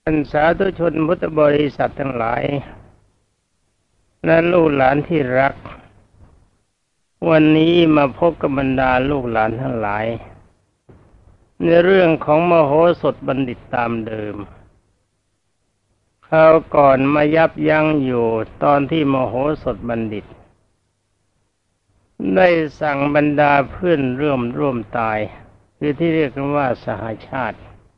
ท่านสาธุชนพุทธบริษัททั้งหลายและลูกหลานที่รักวันนี้มาพบกับบรรดาลูกหลานทั้งหลายในเรื่องของมโหสถบัณฑิตตามเดิมคราวก่อนมายับยั้งอยู่ตอนที่มโหสถบัณฑิตได้สั่งบรรดาเพื่อนร่วมตายคือที่เรียกกันว่าสหชาติ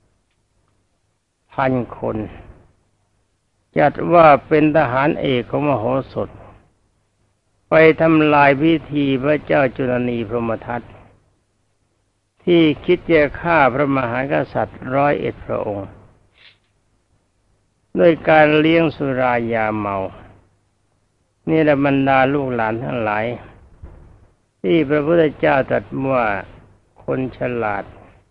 1,000 คนจัดว่าเป็นทหารเอกของมโหสถไปทำลายพิธีพระเจ้าจุลนีพรหมทัตที่คิดจะฆ่าพระมหากษัตริย์101 พระองค์ด้วยการเลี้ยงสุรายาเมานี่แหละบรรดาลูกหลานทั้งหลายที่พระพุทธเจ้าตรัสว่าคนฉลาด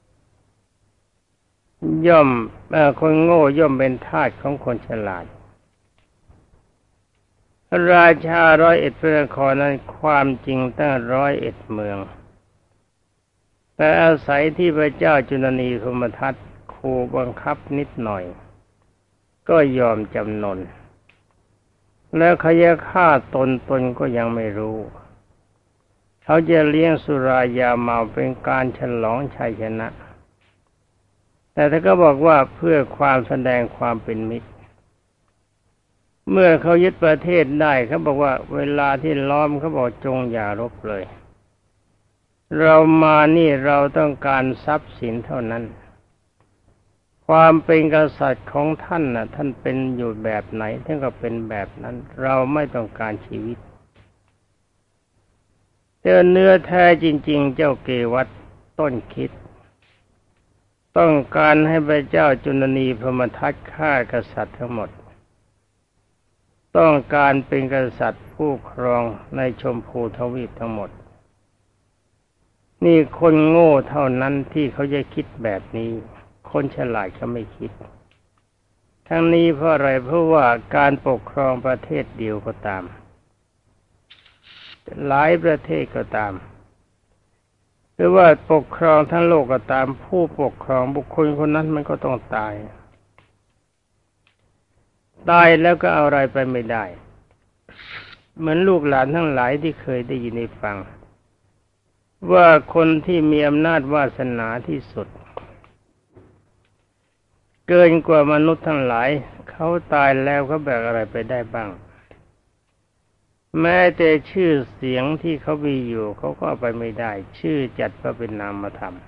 คนโง่ย่อมเป็นทาสของคนฉลาดราชา101 พระนครนั้นความจริงตั้ง101 เมืองแต่อาศัยที่พระเจ้าจุลนีพรหมทัตขู่บังคับนิดหน่อยก็ยอมจำนนแล้วเขาจะฆ่าตนก็ยังไม่รู้เขาจะเลี้ยงสุรายาเมาเป็นการฉลองชัยชนะแต่ถ้าก็บอกว่าเพื่อความแสดงความเป็นมิตรเมื่อเขายึดประเทศได้เขาบอกว่าเวลาที่ล้อมเขาบอกจงอย่ารบเลยเรามานี่เราต้องการทรัพย์สินเท่านั้นความเป็นกษัตริย์ของท่านน่ะท่านเป็นอยู่แบบไหนท่านก็เป็นแบบนั้นเราไม่ต้องการชีวิตเนื้อแท้จริงๆเจ้าเกวัฏต้นคิดต้องการให้พระเจ้าจุลนีพรหมทัตฆ่ากษัตริย์ทั้งหมดต้องการเป็นกษัตริย์ผู้ครองในชมพูทวีปทั้งหมดนี่คนโง่เท่านั้นที่เขาจะคิดแบบนี้คนฉลาดเขาไม่คิดทั้งนี้เพราะอะไรเพราะว่าการปกครองประเทศเดียวก็ตามหลายประเทศก็ตามหรือว่าปกครองทั้งโลกก็ตามผู้ปกครองบุคคลคนนั้นมันก็ต้องตายแล้วก็เอาอะไรไปไม่ได้เหมือนลูกหลานทั้งหลายที่เคยได้ยินได้ฟังว่าคนที่มีอำนาจวาสนาที่สุดเกินกว่ามนุษย์ทั้งหลายเขาตายแล้วเขาแบกอะไรไปได้บ้างแม้แต่ชื่อเสียงที่เขามีอยู่เขาก็เอาไปไม่ได้ชื่อจัดว่าเป็นนามธรรม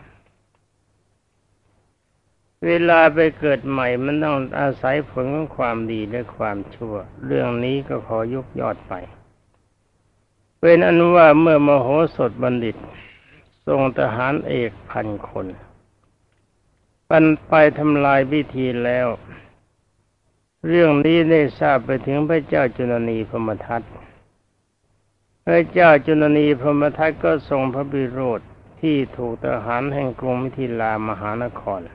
เวลาไปเกิดใหม่มันต้องอาศัยผลของความดีและความชั่วเรื่องนี้ก็ขอยกยอดไปเป็นอันว่าเมื่อมโหสถบัณฑิตทรงทหารเอก1,000 คนไปทำลายพิธีแล้วเรื่องนี้ได้ทราบไปถึงพระเจ้าจุลนีพรหมทัตพระเจ้าจุลนีพรหมทัตก็ทรงพระบิโรธที่ถูกทหารแห่งกรุงมิถิลามหานคร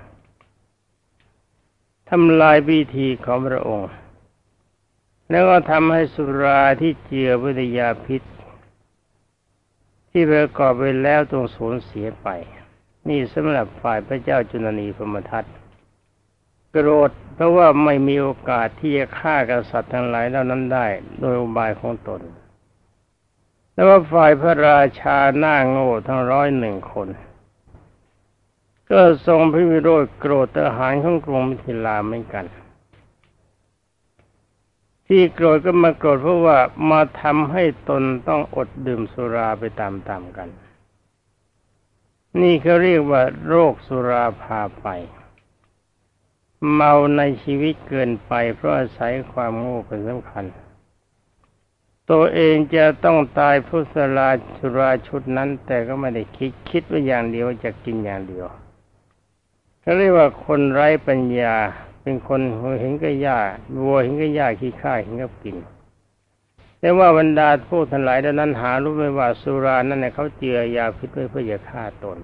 ทำลายพิธีของพระองค์แล้วก็ทำให้สุราที่เจือวิทยาพิษที่ประกอบไปแล้วต้องสูญเสียไปนี่สำหรับฝ่ายพระเจ้าจุลนีพรหมทัตโกรธเพราะว่าไม่มีโอกาสที่จะฆ่ากษัตริย์ทั้งหลายเหล่านั้นได้โดยอุบายของตนแล้วว่าฝ่ายพระราชาหน้าโง่ทั้ง101 คนก็ทรงพระวิโรธโกรธทหารของกรุงมิถิลาเหมือนกันที่โกรธก็มาโกรธเพราะว่ามาทำให้ตนต้องอดดื่มสุราไปตามๆกันนี่เขาเรียกว่าโรคสุราพาไปเมาในชีวิตเกินไปเพราะอาศัยความโง่เป็นสำคัญตัวเองจะต้องตายเพราะสุราชุดนั้นแต่ก็ไม่ได้คิดว่าอย่างเดียวจะกินอย่างเดียวเขาเรียกว่าคนไร้ปัญญาเป็นคนเห็นก็ยากวัวเห็นก็ยากขี้ข้าเห็นก็กินแต่ว่าบรรดาผู้ทั้งหลายดังนั้นหารู้ไหมว่าสุรานั่นเนี่ยเขาเจือยาพิษไว้เพื่อจะฆ่าตน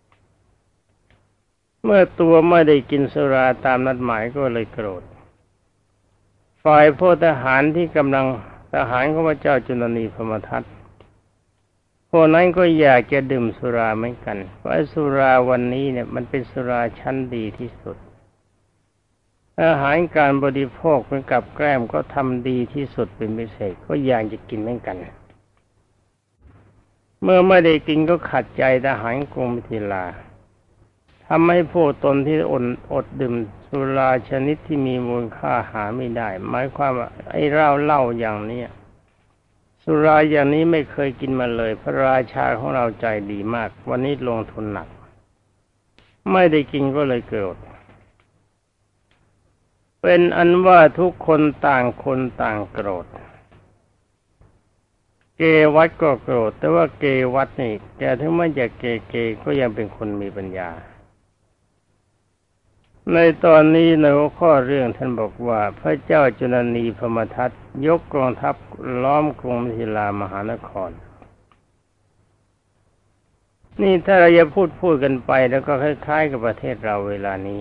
เมื่อตัวไม่ได้กินสุราตามนัดหมายก็เลยโกรธฝ่ายพวกทหารที่กำลังทหารของพระเจ้าจุลนีพรหมทัตพวกนั้นก็อยากจะดื่มสุราเหมือนกันเพราะสุราวันนี้เนี่ยมันเป็นสุราชั้นดีที่สุดอาหารการบริโภคเป็นกับแกล้มก็ทำดีที่สุดเป็นพิเศษก็อยากจะกินเหมือนกันเมื่อไม่ได้กินก็ขัดใจทหารกรุงมิถิลาทำให้พวกตนที่อดดื่มสุราชนิดที่มีมูลค่าหาไม่ได้หมายความว่าไอ้เหล้าอย่างนี้สุราอย่างนี้ไม่เคยกินมาเลยพระราชาของเราใจดีมากวันนี้ลงทุนหนักไม่ได้กินก็เลยโกรธเป็นอันว่าทุกคนต่างคนต่างโกรธเกวัตก็โกรธแต่ว่าเกวัตนี่แกถึงแม้จะเกก็ยังเป็นคนมีปัญญาในตอนนี้ในหัวข้อเรื่องท่านบอกว่าพระเจ้าจุลนีพมทัตยกกองทัพล้อมกรุงมิถิลามหานครนี่ถ้าเราจะพูดกันไปแล้วก็คล้ายๆกับประเทศเราเวลานี้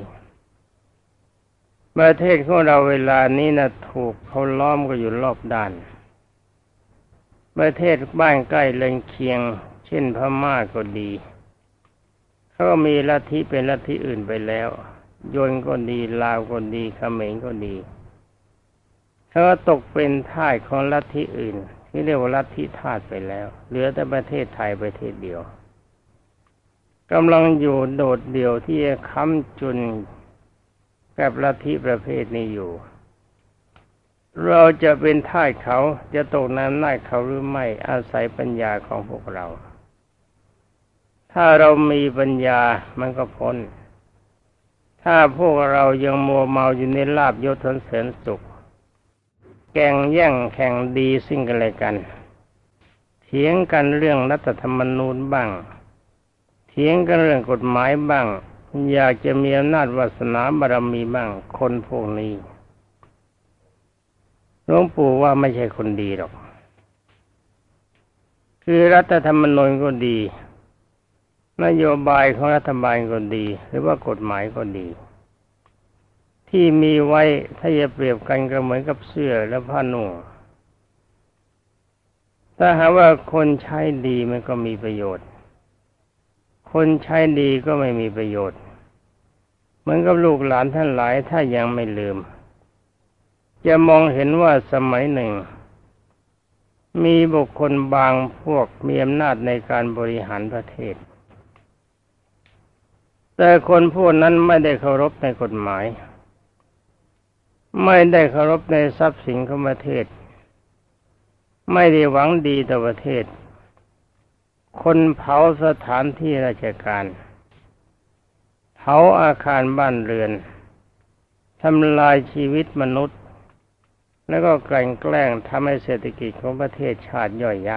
ประเทศของเราเวลานี้นะถูกเขาล้อมก็อยู่รอบด้านประเทศบ้านใกล้เรือนเคียงเช่นพม่าก็ดีเขาก็มีลัทธิเป็นลัทธิอื่นไปแล้วยวนก็ดีลาวก็ดีเขมรก็ดีเขาก็ตกเป็นทาสของลัทธิอื่นที่เรียกว่าลัทธิทาสไปแล้วเหลือแต่ประเทศไทยประเทศเดียวกำลังอยู่โดดเดี่ยวที่จะค้ำจุนกับลัทธิประเภทนี้อยู่เราจะเป็นทาสเขาจะตกน้ำหน้าเขาหรือไม่อาศัยปัญญาของพวกเราถ้าเรามีปัญญามันก็พ้นถ้าพวกเรายังมัวเมาอยู่ในลาภยศสรรเสริญสุขแข่งแย่งแข่งดีซึ่งกันและกันเถียงกันเรื่องรัฐธรรมนูญบ้างเถียงกันเรื่องกฎหมายบ้างอยากจะมีอำนาจวาสนาบารมีบ้างคนพวกนี้หลวงปู่ว่าไม่ใช่คนดีหรอกคือรัฐธรรมนูญก็ดีนโยบายของรัฐบาลก็ดีหรือว่ากฎหมายก็ดีที่มีไว้ถ้าจะเปรียบกันก็เหมือนกับเสื้อและผ้านุ่งถ้าหากว่าคนใช้ดีมันก็มีประโยชน์คนใช้ดีก็ไม่มีประโยชน์เหมือนกับลูกหลานท่านหลายถ้ายังไม่ลืมจะมองเห็นว่าสมัยหนึ่งมีบุคคลบางพวกมีอำนาจในการบริหารประเทศแต่คนพวกนั้นไม่ได้เคารพในกฎหมายไม่ได้เคารพในทรัพย์สินของประเทศไม่ได้หวังดีต่อประเทศคนเผาสถานที่ราชการเผาอาคารบ้านเรือนทำลายชีวิตมนุษย์แล้วก็กลั่นแกล้งทำให้เศรษฐกิจของประเทศชาติย่อยยับ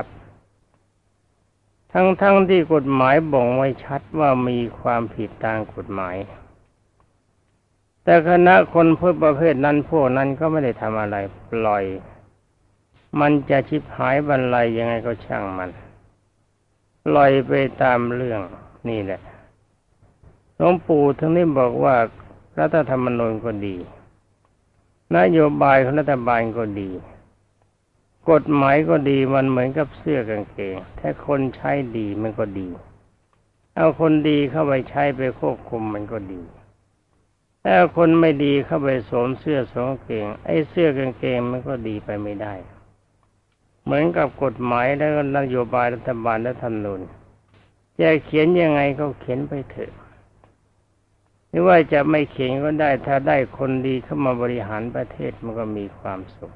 ทั้งที่กฎหมายบ่งไว้ชัดว่ามีความผิดตามกฎหมายแต่คณะคนพวกประเภทนั้นพวกนั้นก็ไม่ได้ทำอะไรปล่อยมันจะชิบหายบรรลัยยังไงก็ช่างมันปล่อยไปตามเรื่องนี่แหละหลวงปู่ทั้งนี้บอกว่ารัฐธรรมนูญก็ดีนโยบายของรัฐบาลก็ดีกฎหมายก็ดีมันเหมือนกับเสื้อกางเกงถ้าคนใช้ดีมันก็ดีเอาคนดีเข้าไปใช้ไปควบคุมมันก็ดีถ้าคนไม่ดีเข้าไปสวมเสื้อสวมกางเกงไอ้เสื้อกางเกงมันก็ดีไปไม่ได้เหมือนกับกฎหมายและนโยบายรัฐบาลและธรรมนูญจะเขียนยังไงก็เขียนไปเถอะหรือว่าจะไม่เขียนก็ได้ถ้าได้คนดีเข้ามาบริหารประเทศมันก็มีความสุข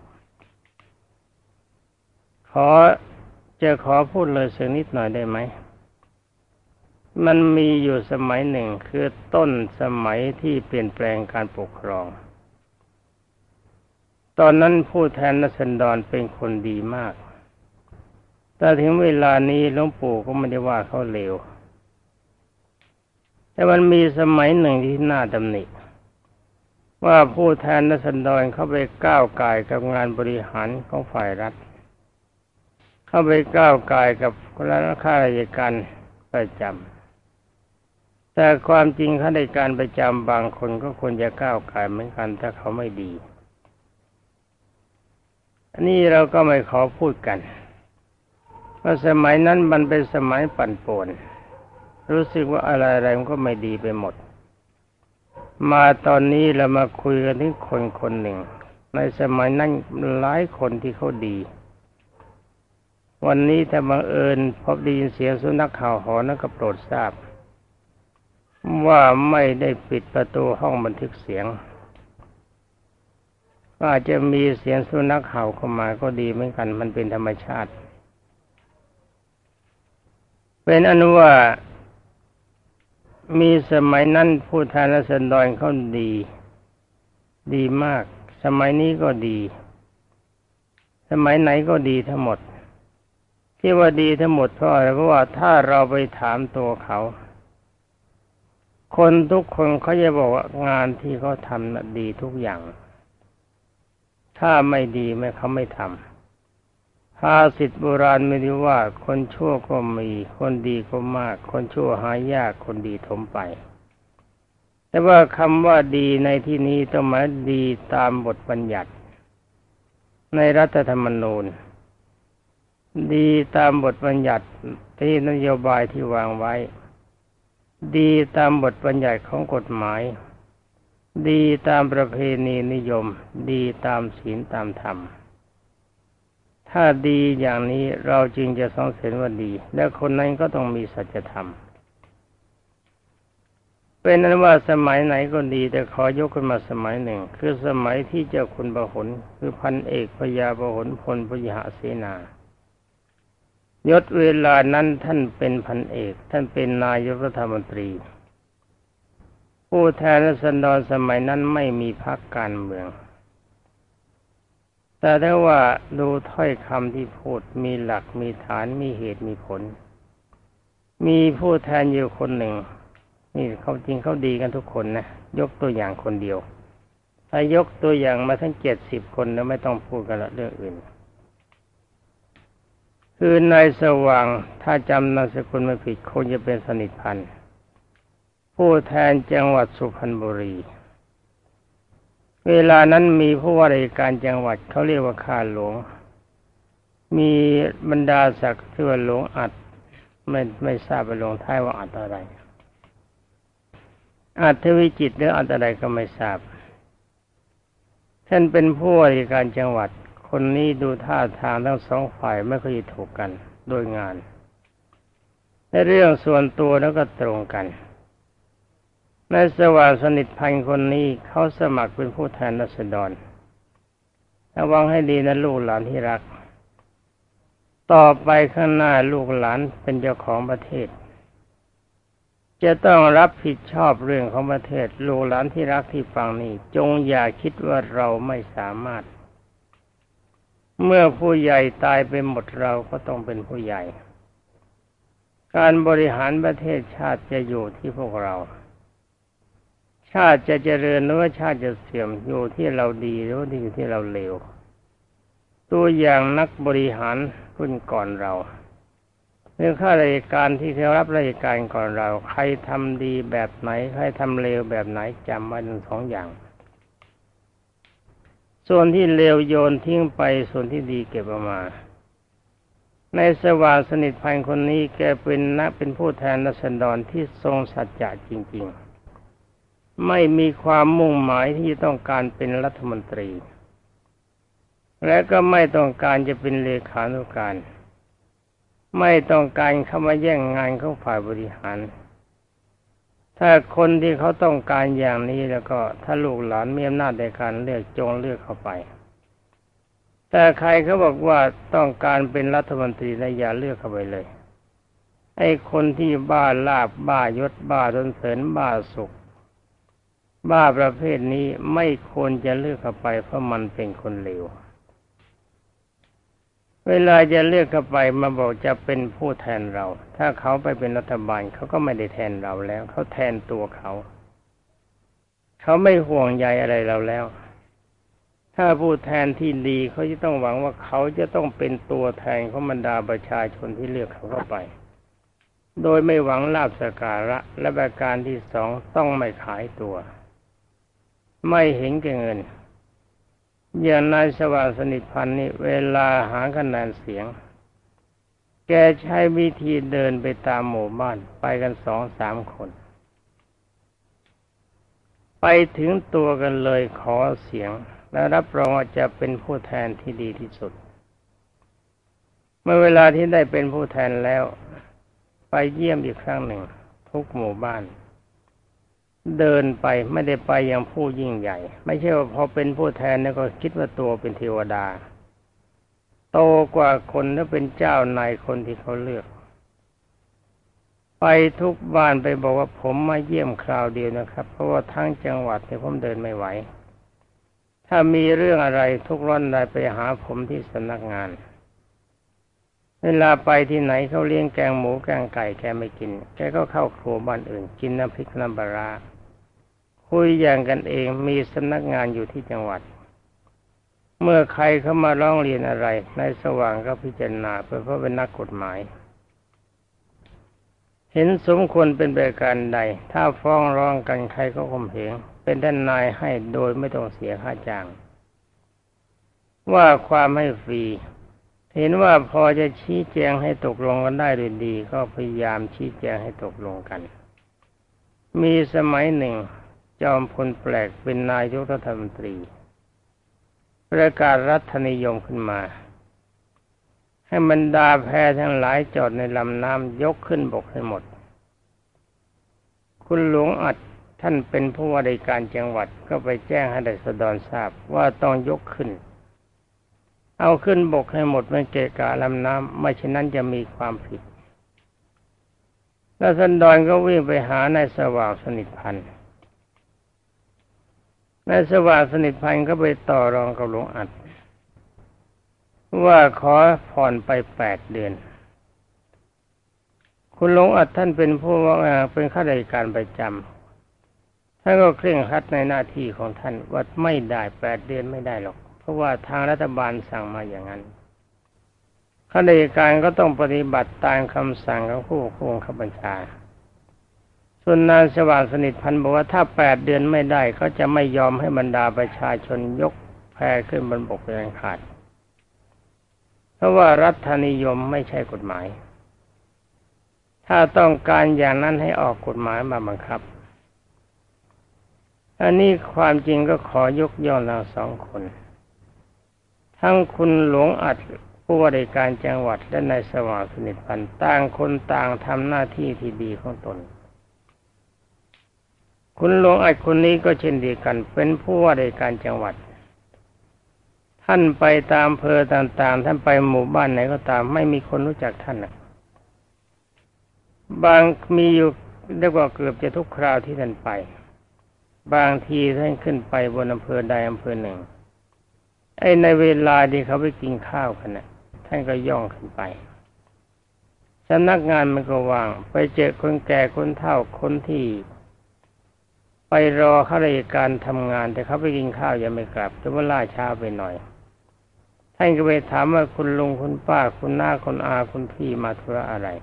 ขอพูดเลยสักนิดหน่อยได้ไหมมันมีอยู่สมัยหนึ่งคือต้นสมัยที่เปลี่ยนแปลงการปกครองตอนนั้นผู้แทนราษฎรเป็นคนดีมากแต่ถึงเวลานี้หลวงปู่ก็ไม่ได้ว่าเขาเลวแต่มันมีสมัยหนึ่งที่น่าตำหนิว่าผู้แทนราษฎรเข้าไปก้าวก่ายกับงานบริหารของฝ่ายรัฐเข้าไปก้าวก่ายกับข้าราชการประจำแต่ความจริงข้าราชการประจำบางคนก็ควรจะก้าวก่ายเหมือนกันถ้าเขาไม่ดีอันนี้เราก็ไม่ขอพูดกันเพราะสมัยนั้นมันเป็นสมัยปั่นป่วนรู้สึกว่าอะไรๆมันก็ไม่ดีไปหมดมาตอนนี้เรามาคุยกันถึงคนคนหนึ่งในสมัยนั้นหลายคนที่เขาดีวันนี้ถ้าบังเอิญพบได้ยินเสียงสุนัขเห่าหอนนั้นก็โปรดทราบว่าไม่ได้ปิดประตูห้องบันทึกเสียงก็อาจจะมีเสียงสุนัขเห่าเข้ามาก็ดีเหมือนกันมันเป็นธรรมชาติเป็นอนุว่ามีสมัยนั้นผู้แทนราษฎรเขาดีมากสมัยนี้ก็ดีสมัยไหนก็ดีทั้งหมดที่ว่าดีทั้งหมดเพราะอะไรเพราะว่าถ้าเราไปถามตัวเขาคนทุกคนเขาจะบอกว่างานที่เขาทำน่ะดีทุกอย่างถ้าไม่ดีเขาไม่ทำภาษิตโบราณมีว่าคนชั่วก็มีคนดีก็มากคนชั่วหายากคนดีถมไปแต่ว่าคำว่าดีในที่นี้ต้องหมายดีตามบทบัญญัติในรัฐธรรมนูญดีตามบทบัญญัติที่นโยบายที่วางไว้ดีตามบทบัญญัติของกฎหมายดีตามประเพณีนิยมดีตามศีลตามธรรมถ้าดีอย่างนี้เราจึงจะสรรเสริญว่าดีและคนนั้นก็ต้องมีสัจธรรมเป็นนั้นว่าสมัยไหนก็ดีแต่ขอยกขึ้นมาสมัยหนึ่งคือสมัยที่เจ้าคุณพหลคือพันเอกพญาพหลพลพยหเสนายศเวลานั้นท่านเป็นพันเอกท่านเป็นนายกรัฐมนตรีผู้แทนราษฎรสมัยนั้นไม่มีพรรคการเมืองแต่ถ้าว่าดูถ้อยคำที่พูดมีหลักมีฐานมีเหตุมีผลมีผู้แทนอยู่คนหนึ่งนี่เขาจริงเขาดีกันทุกคนนะยกตัวอย่างคนเดียวถ้ายกตัวอย่างมาทั้ง70 คนแล้วไม่ต้องพูดกันละเรื่องอื่นคือนายสว่างถ้าจำนามสกุลไม่ผิดคงจะเป็นสนิทพันธ์ผู้แทนจังหวัดสุพรรณบุรีเวลานั้นมีผู้ว่าราชการจังหวัดเขาเรียกว่าข้าหลวงมีบรรดาศักดิ์ชื่อว่าหลวงอัดไม่ทราบว่าหลวงท้ายว่าอัดอะไรอัดทวิจิตรหรืออัดอะไรก็ไม่ทราบท่านเป็นผู้ว่าราชการจังหวัดคนนี้ดูท่าทางทั้งสองฝ่ายไม่ค่อยถูกกันโดยงานในเรื่องส่วนตัวแล้วก็ตรงกันในสว่างสนิทพันธ์คนนี้เขาสมัครเป็นผู้แทนราษฎรระวังให้ดีนะลูกหลานที่รักต่อไปข้างหน้าลูกหลานเป็นเจ้าของประเทศจะต้องรับผิดชอบเรื่องของประเทศลูกหลานที่รักที่ฟังนี้จงอย่าคิดว่าเราไม่สามารถเมื่อผู้ใหญ่ตายไปหมดเราก็ต้องเป็นผู้ใหญ่การบริหารประเทศชาติจะอยู่ที่พวกเราชาติจะเจริญหรือว่าชาติจะเสื่อมอยู่ที่เราดีหรือว่าอยู่ที่เราเลวตัวอย่างนักบริหารรุ่นก่อนเราเรื่องข้าราชการที่เขารับราชการก่อนเราใครทำดีแบบไหนใครทำเลวแบบไหนจำไว้ทั้ง2 อย่างส่วนที่เลวโยนทิ้งไปส่วนที่ดีเก็บเอามาในสว่างสนิทพันธ์คนนี้แกเป็นผู้แทนราษฎรที่ทรงสัจจะจริงๆไม่มีความมุ่งหมายที่ต้องการเป็นรัฐมนตรีและก็ไม่ต้องการจะเป็นเลขานุการไม่ต้องการเข้ามาแย่งงานของฝ่ายบริหารถ้าคนที่เขาต้องการอย่างนี้แล้วก็ถ้าลูกหลานมีอำนาจในการเลือกจงเลือกเข้าไปแต่ใครเขาบอกว่าต้องการเป็นรัฐมนตรีแล้วอย่าเลือกเข้าไปเลยไอ้คนที่บ้าลาภบ้ายศบ้าสรรเสริญบ้าสุขบ้าประเภทนี้ไม่ควรจะเลือกเข้าไปเพราะมันเป็นคนเลวเวลาจะเลือกเข้าไปมาบอกจะเป็นผู้แทนเราถ้าเขาไปเป็นรัฐบาลเขาก็ไม่ได้แทนเราแล้วเขาแทนตัวเขาไม่ห่วงใยอะไรเราแล้วถ้าผู้แทนที่ดีเขาจะต้องหวังว่าเขาจะต้องเป็นตัวแทนของบรรดาประชาชนที่เลือกเขาเข้าไปโดยไม่หวังลาภสักการะและประการที่2ต้องไม่ขายตัวไม่เห็นแก่เงินอย่างนายสว่างสนิทพันธ์นี่เวลาหาคะแนนเสียงแกใช้วิธีเดินไปตามหมู่บ้านไปกัน2-3 คนไปถึงตัวกันเลยขอเสียงและรับรองว่าจะเป็นผู้แทนที่ดีที่สุดเมื่อเวลาที่ได้เป็นผู้แทนแล้วไปเยี่ยมอีกครั้งหนึ่งทุกหมู่บ้านเดินไปไม่ได้ไปอย่างผู้ยิ่งใหญ่ไม่ใช่ว่าพอเป็นผู้แทนแล้วก็คิดว่าตัวเป็นเทวดาโตกว่าคนและเป็นเจ้านายคนที่เขาเลือกไปทุกบ้านไปบอกว่าผมมาเยี่ยมคราวเดียวนะครับเพราะว่าทั้งจังหวัดเนี่ยผมเดินไม่ไหวถ้ามีเรื่องอะไรทุกร้อนใดไปหาผมที่สำนักงานเวลาไปที่ไหนเขาเลี้ยงแกงหมูแกงไก่แกไม่กินแกก็เข้าครัวบ้านอื่นกินน้ำพริกน้ำปลาร้าคุยอย่างกันเองมีสำนักงานอยู่ที่จังหวัดเมื่อใครเขามาร้องเรียนอะไรนายสว่างก็พิจารณาเพราะเป็นนักกฎหมายเห็นสมควรเป็นประการใดถ้าฟ้องร้องกันใครก็ข่มเหงเป็นท่านนายให้โดยไม่ต้องเสียค่าจ้างว่าความให้ฟรีเห็นว่าพอจะชี้แจงให้ตกลงกันได้ด้วยดีก็พยายามชี้แจงให้ตกลงกันมีสมัยหนึ่งจอมพลแปลกเป็นนายกรัฐมนตรีประกาศรัฐนิยมขึ้นมาให้บรรดาแพทั้งหลายจอดในลำน้ำยกขึ้นบกให้หมดคุณหลวงอัดท่านเป็นผู้ว่าราชการจังหวัดก็ไปแจ้งให้ราษฎรทราบว่าต้องยกขึ้นเอาขึ้นบกให้หมดไม่เกะกะลำน้ำไม่เช่นนั้นจะมีความผิดราษฎรก็วิ่งไปหานายสว่างสนิทพันธ์นายสว่างสนิทพันธ์ก็ไปต่อรองกับหลวงอัดว่าขอผ่อนไป8 เดือนคุณหลวงอัดท่านเป็นผู้ว่าเป็นข้าราชการประจำท่านก็เคร่งครัดในหน้าที่ของท่านว่าไม่ได้8 เดือนไม่ได้หรอกเพราะว่าทางรัฐบาลสั่งมาอย่างนั้นข้าราชการก็ต้องปฏิบัติตามคำสั่งของผู้บังคับบัญชาส่วนนายสว่างสนิทพันธ์บอกว่าถ้า8 เดือนไม่ได้เขาจะไม่ยอมให้บรรดาประชาชนยกแพขึ้นบนบกเป็นอันขาดเพราะว่ารัฐนิยมไม่ใช่กฎหมายถ้าต้องการอย่างนั้นให้ออกกฎหมายมาบังคับอันนี้ความจริงก็ขอยกย่องทั้งสองคนทั้งคุณหลวงอัดผู้ว่าราชการจังหวัดและนายสว่างสนิทพันธ์ต่างคนต่างทำหน้าที่ที่ดีของตนคุณหลวงอัดคนนี้ก็เช่นเดียวกันเป็นผู้ว่าราชการจังหวัดท่านไปตามอำเภอต่างๆท่านไปหมู่บ้านไหนก็ตามไม่มีคนรู้จักท่านนะบางมีอยู่เรียกว่าเกือบจะทุกคราวที่ท่านไปบางทีท่านขึ้นไปบนอำเภอใดอำเภอหนึ่งในเวลาที่เขาไปกินข้าวกันน่ะท่านก็ย่องขึ้นไปสำนักงานมันก็ว่างไปเจอคนแก่คนเฒ่าคนที่ไปรอข้าราชการทำงานแต่เขาไปกินข้าวยังไม่กลับจะว่าล่าช้าไปหน่อยท่านก็ไปถามว่าคุณลุงคุณป้าคุณน้าคุณอาคุณพี่มาธุระอะไร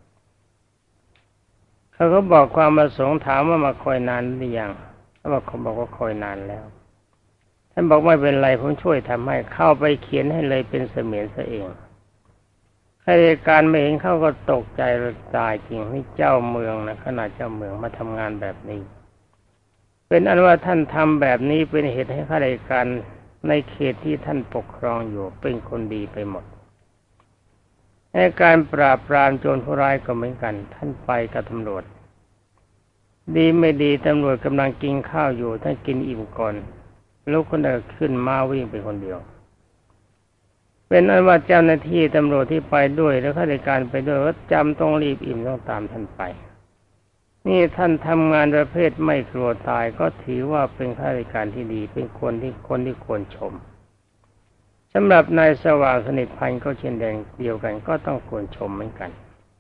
เขาก็บอกความประสงค์ถามว่ามาคอยนานหรือยังเขาบอกว่าคอยนานแล้วท่านบอกไม่เป็นไรผมช่วยทำให้เข้าไปเขียนให้เลยเป็นเสมียนซะเองข้าราชการไม่เห็นเขาก็ตกใจตายจริงนี่เจ้าเมืองนะขนาดเจ้าเมืองมาทำงานแบบนี้เป็นอันว่าท่านทำแบบนี้เป็นเหตุให้ข้าราชการในเขตที่ท่านปกครองอยู่เป็นคนดีไปหมดในการปราบปรามโจรผู้ร้ายก็เหมือนกันท่านไปกับตำรวจดีไม่ดีตำรวจกำลังกินข้าวอยู่ท่านกินอิ่มก่อนลูกคนเดินขึ้นมาวิ่งไปคนเดียวเป็นอันว่าเจ้าหน้าที่ตำรวจที่ไปด้วยแล้วข้าราชการไปด้วยก็จำต้องรีบอิ่มต้องตามท่านไปนี่ท่านทำงานประเภทไม่กลัวตายก็ถือว่าเป็นข้าราชการที่ดีเป็นคนที่ควรชมสำหรับนายสว่างสนิทพันธ์ก็เช่นเดียวกันก็ต้องควรชมเหมือนกัน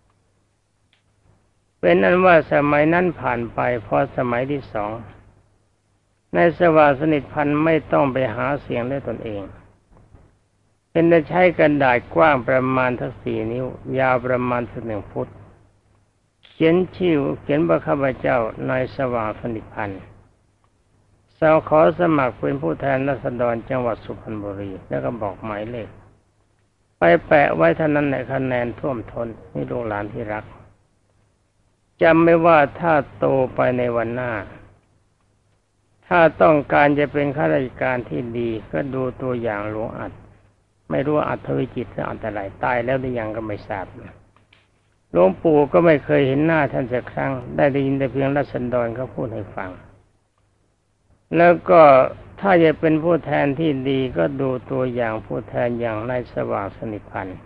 เป็นอันว่าสมัยนั้นผ่านไปพอสมัยที่สองนายสว่างสนิทพันธ์ไม่ต้องไปหาเสียงด้วยตนเองเป็นได้ใช้กระดาษกว้างประมาณทั้ง4 นิ้วยาวประมาณ1 ฟุตเขียนชื่อเขียนว่าข้าพเจ้านายสว่างสนิทพันธ์ขอสมัครเป็นผู้แทนราษฎรจังหวัดสุพรรณบุรีแล้วก็บอกหมายเลขไปแปะไว้เท่านั้นในคะแนนท่วมท้นนี่ลูกหลานที่รักจำไม่ว่าถ้าโตไปในวันหน้าถ้าต้องการจะเป็นข้าราชการที่ดีก็ดูตัวอย่างหลวงอัฏฐไม่รู้อัฏฐวิจิตรหรืออัฏฐอะไรตายแล้วหรือยังก็ไม่ทราบหลวงปู่ก็ไม่เคยเห็นหน้าท่านสักครั้งได้ยินแต่เพียงราษฎรเขาพูดให้ฟังแล้วก็ถ้าจะเป็นผู้แทนที่ดีก็ดูตัวอย่างผู้แทนอย่างนายสว่างสนิทพันธ์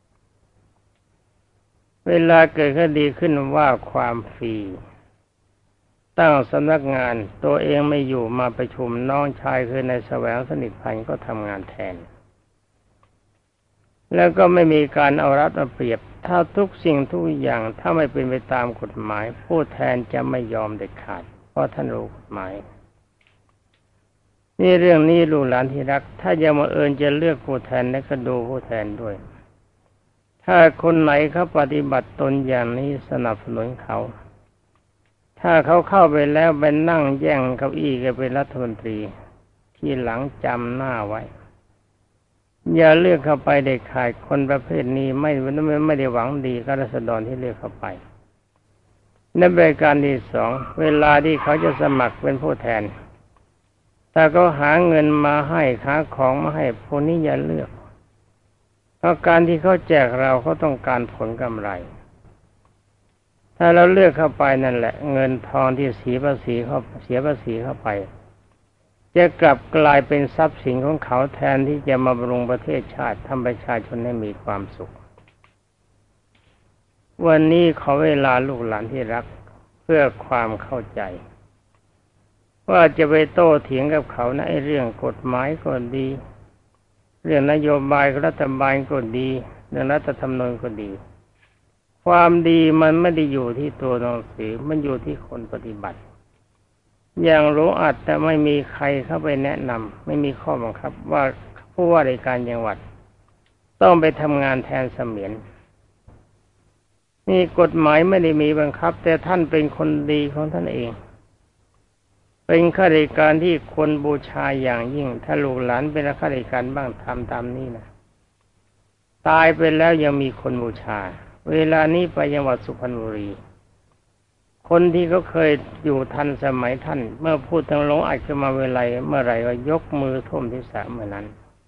เวลาเกิดคดีขึ้นว่าความฟรีตั้งสำนักงานตัวเองไม่อยู่มาประชุมน้องชายคือนายแสวงสนิทพันธ์ก็ทำงานแทนแล้วก็ไม่มีการเอารัดเอาเปรียบถ้าทุกสิ่งทุกอย่างถ้าไม่เป็นไปตามกฎหมายผู้แทนจะไม่ยอมเด็ดขาดเพราะท่านรู้กฎหมายนี่เรื่องนี้ลูกหลานที่รักถ้าจะมาเอิญจะเลือกผู้แทนแล้วก็ดูผู้แทนด้วยถ้าคนไหนเขาปฏิบัติตนอย่างนี้สนับสนุนเขาถ้าเขาเข้าไปแล้วไปนั่งแย่งเก้าอี้ก็เป็นรัฐมนตรีที่หลังจำหน้าไว้อย่าเลือกเข้าไปเด็ดขาดคนประเภทนี้ไม่ได้หวังดีกับราษฎรที่เลือกเข้าไปนั่นเป็นการที่สองเวลาที่เขาจะสมัครเป็นผู้แทนถ้าเขาหาเงินมาให้หาของมาให้พวกนี้อย่าเลือกเพราะการที่เขาแจกเราเขาต้องการผลกำไรถ้าเราเลือกเข้าไปนั่นแหละเงินทองที่เสียภาษีเข้าไปจะกลับกลายเป็นทรัพย์สินของเขาแทนที่จะมาบำรุงประเทศชาติทำประชาชนให้มีความสุขวันนี้ขอเวลาลูกหลานที่รักเพื่อความเข้าใจว่าจะไปโต้เถียงกับเขานะไอ้เรื่องกฎหมายก็ดีเรื่องนโยบายรัฐบาลก็ดีเรื่องรัฐธรรมนูญก็ดีความดีมันไม่ได้อยู่ที่ตัวหนังสือมันอยู่ที่คนปฏิบัติอย่างหลวงอัฏฐแต่ไม่มีใครเข้าไปแนะนำไม่มีข้อบังคับว่าผู้ว่าราชการจังหวัดต้องไปทำงานแทนเสมียนนี่กฎหมายไม่ได้มีบังคับแต่ท่านเป็นคนดีของท่านเองเป็นข้าราชการที่คนบูชาอย่างยิ่งถ้าลูกหลานเป็นข้าราชการบ้างทำตามนี้นะตายไปแล้วยังมีคนบูชาเวลานี้ไปจังหวัดสุพรรณบุรีคนที่เขาเคยอยู่ทันสมัยท่านเมื่อพูดถึงหลวงอัฏฐขึ้นมาเมื่อไรก็ยกมือท่วมศีรษะเมื่อนั้น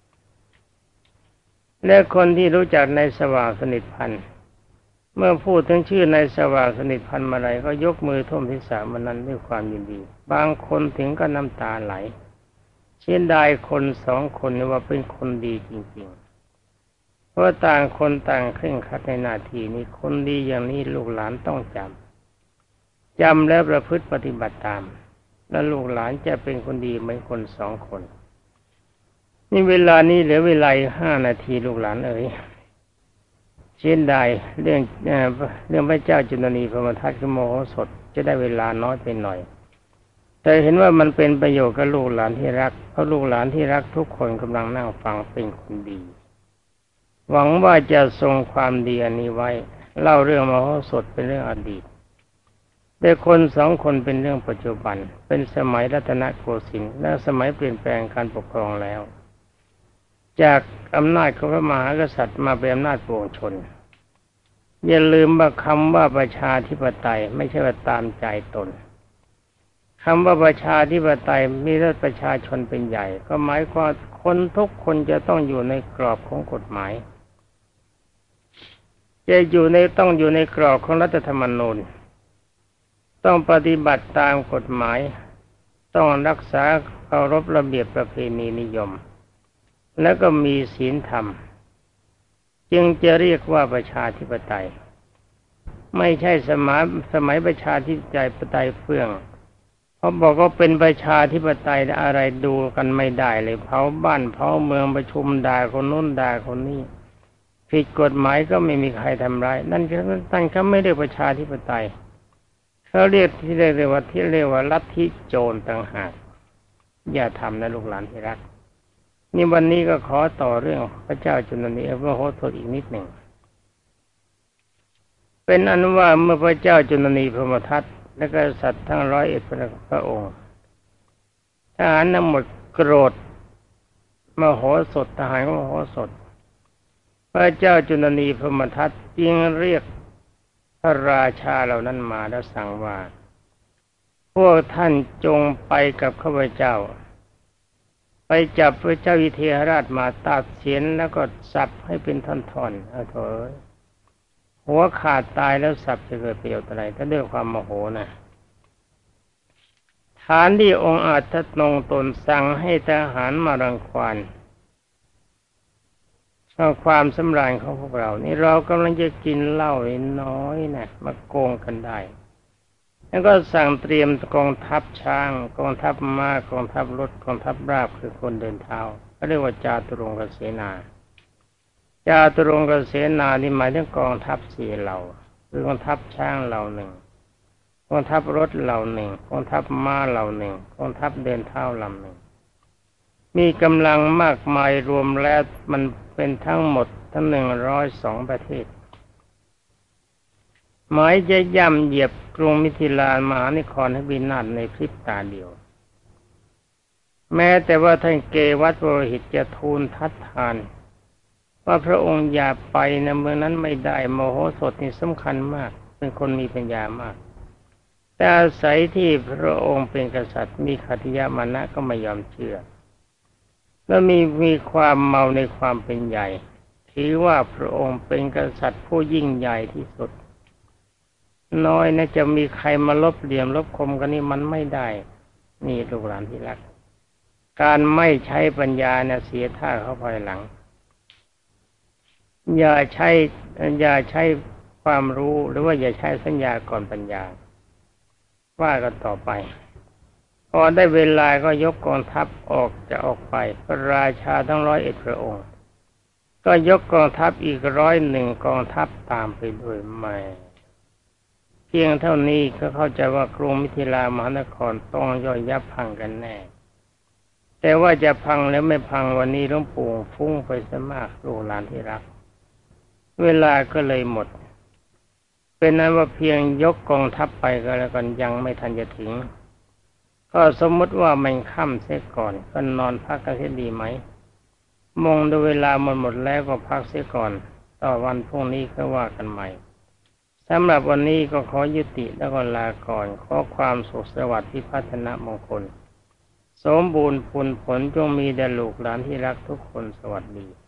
และคนที่รู้จักในสว่างสนิทพันธ์เมื่อพูดถึงชื่อในสว่างสนิทพันธ์เมื่อไรก็ยกมือท่วมศีรษะเมื่อนั้นด้วยความยินดีบางคนถึงก็น้ำตาไหลเช่นใดคนสองคนนี่ว่าเป็นคนดีจริงๆเพราะต่างคนต่างเคร่งครัดในหน้าที่นี้คนดีอย่างนี้ลูกหลานต้องจำแล้วประพฤติปฏิบัติตามและลูกหลานจะเป็นคนดีเหมือนคนสองคนนี่เวลานี้เหลือเวลา5 นาทีลูกหลานเอ๋ยเช่นใดเรื่องพระเจ้าจุลนีพรหมทัตคือโมโหสถจะได้เวลาน้อยไปหน่อยแต่เห็นว่ามันเป็นประโยชน์กับลูกหลานที่รักเพราะลูกหลานที่รักทุกคนกำลังนั่งฟังเป็นคนดีหวังว่าจะทรงความดีอันนี้ไว้เล่าเรื่องมโหสถเป็นเรื่องอดีตแต่คนสองคนเป็นเรื่องปัจจุบันเป็นสมัยรัตนโกสินทร์และสมัยเปลี่ยนแปลงการปกครองแล้วจากอำนาจของพระมหากษัตริย์มาเป็นอำนาจปวงชนอย่าลืมว่าคำว่าประชาธิปไตยไม่ใช่ว่าตามใจตนคำว่าประชาธิปไตยมีรัฐประชาชนเป็นใหญ่ก็หมายความคนทุกคนจะต้องอยู่ในกรอบของกฎหมายต้องอยู่ในกรอบของรัฐธรรมนูญต้องปฏิบัติตามกฎหมายต้องรักษาเคารพระเบียบประเพณีนิยมแล้วก็มีศีลธรรมจึงจะเรียกว่าประชาธิปไตยไม่ใช่สมัยประชาธิปไตยเฟื่องเพราะบอกว่าเป็นประชาธิปไตยอะไรดูกันไม่ได้เลยเผาบ้านเผาเมืองประชุมด่าคนโน้นด่าคนนี้ผิดกฎหมายก็ไม่มีใครทำร้ายนั่นเขาไม่เรียกประชาธิปไตยเขาเรียกว่าลัทธิโจรต่างหากอย่าทำนะลูกหลานที่รักนี่วันนี้ก็ขอต่อเรื่องพระเจ้าจุลนีพระโหสถอีกนิดหนึ่งเป็นอันว่าเมื่อพระเจ้าจุลนีพรหมทัตและก็สัตว์ทั้ง101พระองค์ทหารทั้งหมดโกรธมโหสถทหารของมโหสถพระเจ้าจุลนีพรหมทัตจึงเรียกพระราชาเหล่านั้นมาแล้วสั่งว่าพวกท่านจงไปกับข้าพเจ้าไปจับพระเจ้าวิเทหราชมาตัดเสียนแล้วก็สับให้เป็นท่อนๆเอาเถอะหัวขาดตายแล้วสับจะเกิดประโยชน์อะไรถ้าด้วยความโมโหนะฐานที่องค์อาจทัดนงตนสั่งให้ทหารมารังควานช่อความสำราญของพวกเรานี่เรากำลังจะกินเหล้าน้อยนะมาโกงกันได้แล้วก็สั่งเตรียมกองทัพช้างกองทัพม้ากองทัพรถกองทัพราบคือคนเดินเท้าเขาเรียกว่าจาตุรงกเสนาจาตุรงกเสนานี่หมายถึงกองทัพสี่เหล่าคือกองทัพช้างเหล่าหนึ่งกองทัพรถเหล่าหนึ่งกองทัพม้าเหล่าหนึ่งกองทัพเดินเท้าลำหนึ่งมีกำลังมากมายรวมแล้วมันเป็นทั้งหมดทั้ง102ประเทศหมายจะย่ำเหยียบกรุงมิถิลามหานครให้วินาศในพริบตาเดียวแม้แต่ว่าท่านเกวัฏโปรหิตจะทูลทัดทานว่าพระองค์อย่าไปในเมืองนั้นไม่ได้โมโหสถนี่สำคัญมากเป็นคนมีปัญญามากแต่อาศัยที่พระองค์เป็นกษัตริย์มีขัตติยมานะก็ไม่ยอมเชื่อแล้วมีความเมาในความเป็นใหญ่ถือว่าพระองค์เป็นกษัตริย์ผู้ยิ่งใหญ่ที่สุดน้อยนะจะมีใครมาลบเหลี่ยมลบคมกันนี่มันไม่ได้นี่ลูกหลานที่รักการไม่ใช้ปัญญาเนี่ยเสียท่าเขาภายหลังอย่าใช้ความรู้หรือว่าอย่าใช้สัญญาก่อนปัญญาว่ากันต่อไปพอได้เวลาก็ยกกองทัพออกไปพระราชาทั้ง101พระองค์ก็ยกกองทัพอีก101กองทัพตามไปด้วยไม่เพียงเท่านี้ก็เข้าใจว่ากรุงมิถิลามหานครต้องย่อยยับพังกันแน่แต่ว่าจะพังแล้วไม่พังวันนี้หลวงปู่ฟุ้งไปซะมากลูกหลานที่รักเวลาก็เลยหมดเป็นนั้นว่าเพียงยกกองทัพไปก็แล้วกันยังไม่ทันจะถึงก็สมมติว่ามันค่ำเสียก่อนก็นอนพักกันเสียดีไหมมองดูเวลาหมดแล้วก็พักเสียก่อนต่อวันพรุ่งนี้ก็ว่ากันใหม่สำหรับวันนี้ก็ขอยุติแล้วก็ลาก่อนขอความสุขสวัสดิ์พิพัฒนมงคลสมบูรณ์ผลจงมีแด่ลูกหลานที่รักทุกคนสวัสดี